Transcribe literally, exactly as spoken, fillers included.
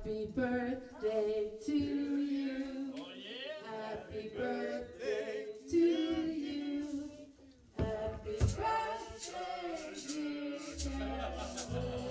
Happy birthday to you. Oh, yeah. Happy birthday to you. Happy birthday, dear Ken.